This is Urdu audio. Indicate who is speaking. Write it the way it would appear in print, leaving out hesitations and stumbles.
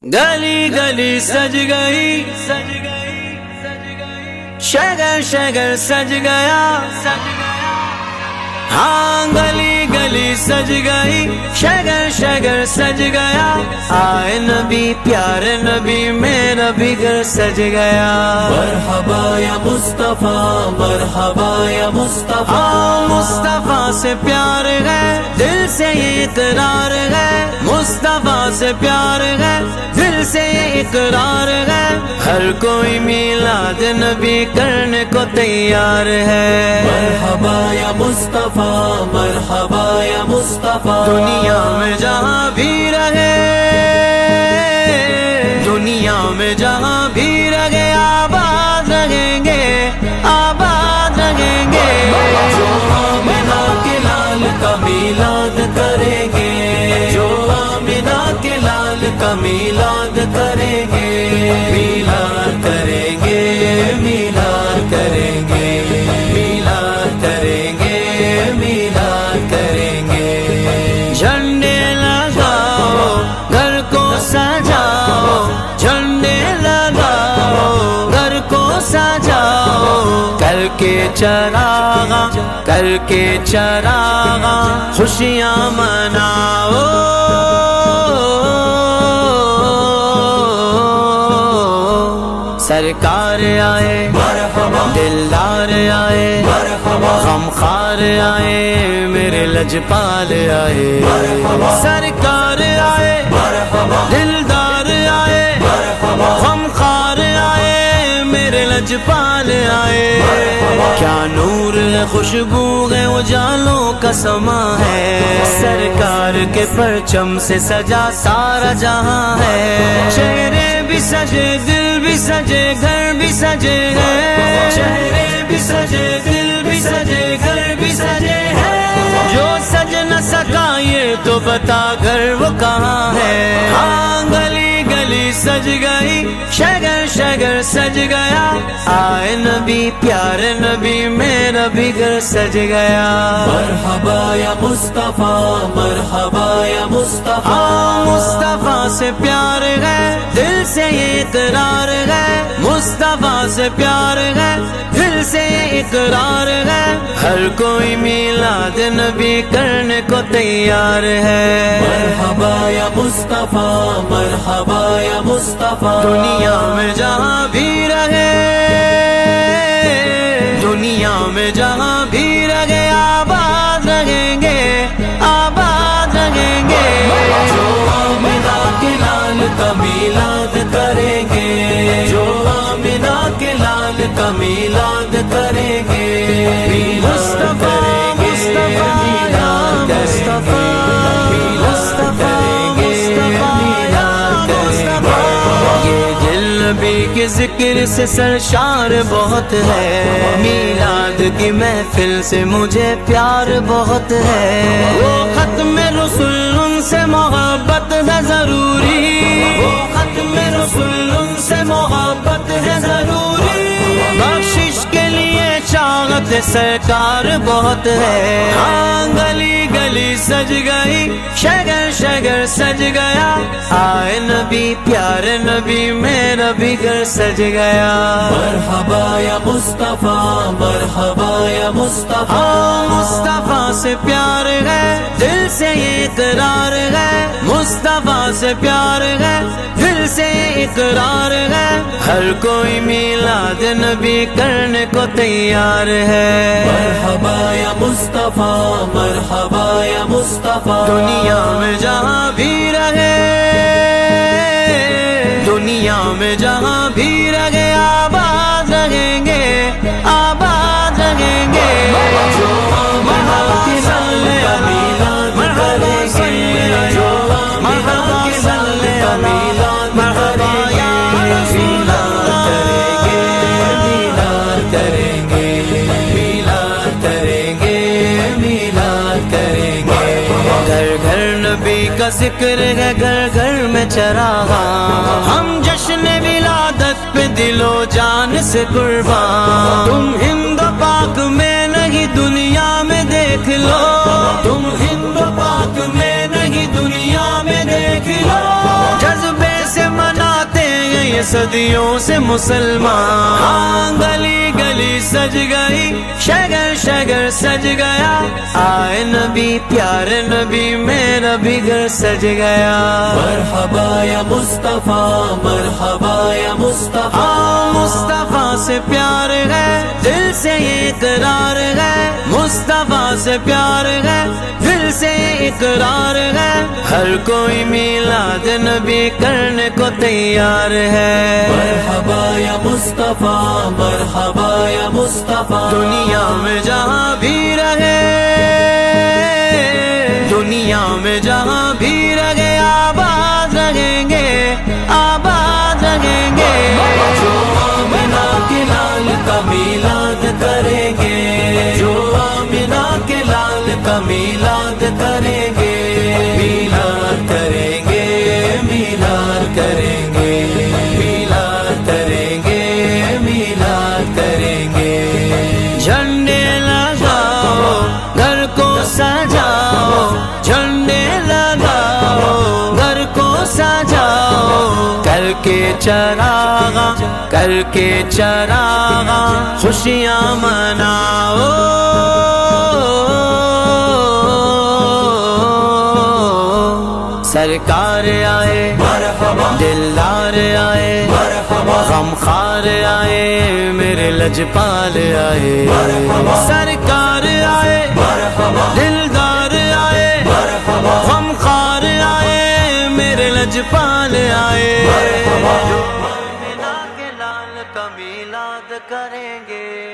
Speaker 1: گلی گلی سج گئی، شگر شگر سج گیا، ہاں گلی گلی سج گئی، شگر شگر سج گیا، آئے نبی پیارے نبی میرا بھی گھر سج گیا۔
Speaker 2: مرحبا یا مصطفیٰ، مرحبا یا مصطفیٰ،
Speaker 1: مصطفیٰ سے پیار ہے دل سے یہ اقرار ہے، مصطفیٰ سے پیار ہے دل سے یہ اقرار ہے، ہر کوئی میلاد نبی کرنے کو تیار ہے۔
Speaker 2: مرحبا یا مصطفیٰ، مرحبا یا مصطفیٰ،
Speaker 1: دنیا میں جہاں بھی رہے، دنیا میں جہاں بھی رہے، آباد رہیں گے، آباد رہیں گے۔
Speaker 2: جو آمنہ کے لال کا میلاد کریں گے، جو آمنہ کے لال کا میلاد کریں گے، میلاد کریں گے، میلاد کریں گے، میلاد کریں گے، میلاد کریں گے۔
Speaker 1: جھنڈے لگاؤ گھر کو سجاؤ، جھنڈے لگاؤ گھر کو سجاؤ، کر کے چراغاں کر کے چراغاں خوشیاں مناؤ۔ سرکار آئے
Speaker 2: مرحبا،
Speaker 1: دلدار آئے
Speaker 2: مرحبا،
Speaker 1: غمخوار آئے میرے لجپال آئے،
Speaker 2: مرحبا،
Speaker 1: سرکار آئے
Speaker 2: مرحبا،
Speaker 1: دلدار آئے
Speaker 2: مرحبا،
Speaker 1: غمخوار آئے میرے لجپال آئے۔ کیا نور ہے خوشبو ہے اجالوں کا سما ہے، سرکار کے پرچم سے سجا سارا جہاں ہے، چہرے بھی سجے دل بھی سجے گھر بھی سجے ہیں، چہرے بھی سجے دل بھی سجے گھر بھی سجے ہیں، جو سج نہ سکا یہ تو بتا گھر وہ کہاں ہے۔ ہاں گلی گلی سج گئی، شگر شگر سج گیا، آئے نبی پیارے نبی میرا بھی گھر سج گیا۔
Speaker 2: مرحبا یا مصطفیٰ، مرحبا یا مصطفیٰ،
Speaker 1: مصطفیٰ سے پیار ہے دل سے یہ اقرار ہے، مصطفیٰ سے پیار ہے دل سے یہ اقرار ہے، ہر کوئی میلاد نبی کرنے کو تیار ہے۔
Speaker 2: مرحبا یا مصطفیٰ، مرحبا یا مصطفیٰ،
Speaker 1: دنیا میں جہاں بھی رہے، دنیا میں جہاں بھی رہے، آباد رہیں گے، آباد رہیں گے۔
Speaker 2: جو آمنہ کے لال کا میلاد کریں گے، جو آمنہ کے لال کا میلاد کریں گے، میلاد کریں گے، میلاد کریں گے، میلاد کریں گے، میلاد کریں گے۔
Speaker 1: یہ دل نبی کے ذکر سے سرشار بہت ہے، میلاد کی محفل سے مجھے پیار بہت ہے، وہ ختم رسول ان سے محبت ہے ضروری، وہ ختم رسول ان سے محبت ہے ضروری، بخشش کے لیے چاہت سرکار بہت ہے۔ ہاں گلی گلی سج گئی، شگر شگر سج گیا، آئے نبی پیارے نبی میرا بھی گھر سج گیا۔
Speaker 2: مرحبا یا مصطفیٰ، مرحبا یا مصطفیٰ،
Speaker 1: مصطفیٰ سے پیار ہے دل سے یہ اقرار ہے، مصطفیٰ سے پیار ہے دل سے یہ اقرار ہے، ہر کوئی میلاد نبی کرنے کو تیار ہے۔
Speaker 2: مرحبا یا مصطفیٰ، مرحبا یا مصطفیٰ،
Speaker 1: دنیا میں جہاں بھی رہے، دنیا میں جہاں بھی رہے، آباد رہیں گے، آباد رہیں گے۔
Speaker 2: جو آمنہ کے لال کا میلاد کریں گے، جو آمنہ کے لال کا میلاد کریں گے، میلاد کریں گے، میلاد کریں گے، میلاد کریں گے۔
Speaker 1: گھر گھر نبی کا ذکر ہے، گھر گھر میں چراغاں، ہم جشن ولادت پہ دل و جان سے قربان، تم ہند و پاک میں نہیں دنیا میں دیکھ لو، تم ہند و پاک میں نہیں دنیا میں دیکھ لو، جذبے سے صدیوں سے مسلمان. ہاں گلی گلی سج گئی، شگر شگر سج گیا، آئے نبی پیارے نبی میرا بھی گھر سج گیا.
Speaker 2: مرحبا یا مصطفیٰ، مرحبا یا مصطفیٰ.
Speaker 1: مصطفیٰ سے پیار ہے دل سے یہ اقرار ہے، مصطفیٰ سے پیار ہے دل سے یہ اقرار ہے، ہر کوئی میلاد نبی کرنے کو تیار ہے.
Speaker 2: مرحبا یا مصطفیٰ، مرحبا یا مصطفیٰ.
Speaker 1: دنیا میں جہاں بھی رہے، دنیا میں جہاں بھی رہے، آباد رہیں گے، آباد رہیں گے.
Speaker 2: جو آمنہ کے لال کا میلاد کریں گے، جو آمنہ کے لال کا میلاد کریں گے، میلاد کریں گے، میلاد کریں گے، میلاد کریں گے، میلاد کریں گے.
Speaker 1: جھنڈے لگاؤ گھر کو سجاؤ، جھنڈے لگاؤ گھر کو سجاؤ، کر کے چراغاں کر کے چراغاں خوشیاں مناؤ. سرکار آئے دلدار آئے، غمخوار آئے میرے لجپال آئے. سرکار آئے دلدار آئے، غمخوار آئے میرے لجپال آئے. جو آمنہ کے لال کا میلاد کریں گے.